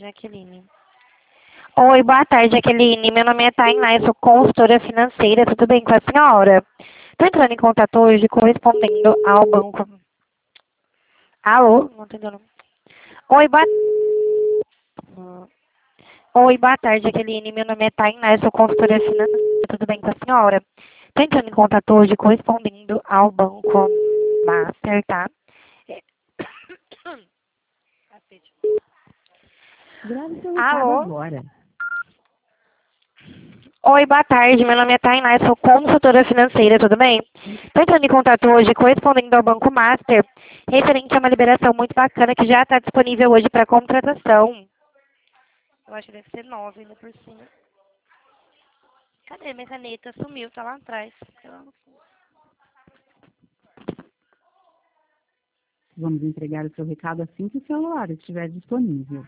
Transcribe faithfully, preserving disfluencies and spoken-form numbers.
Jaqueline. Oi, boa tarde, Jaqueline. Meu nome é Tainá, eu sou consultora financeira. Tudo bem com a senhora? Estou entrando em contato hoje correspondendo ao banco. Alô? Não tô entendendo. Oi, boa... Hum. Oi, boa tarde, Jaqueline. Meu nome é Tainá, eu sou consultora financeira. Tudo bem com a senhora? Estou entrando em contato hoje correspondendo ao banco Master, tá? É... Cacete. Grave seu recado Alô? agora. Oi, boa tarde. Meu nome é Tainá, eu sou consultora financeira, tudo bem? Estou entrando em contato hoje correspondendo ao Banco Master, referente a uma liberação muito bacana que já está disponível hoje para contratação. Eu acho que deve ser nove, ainda por cima. Cadê minha caneta? Sumiu, tá lá atrás. Vamos entregar o seu recado assim que o celular estiver disponível.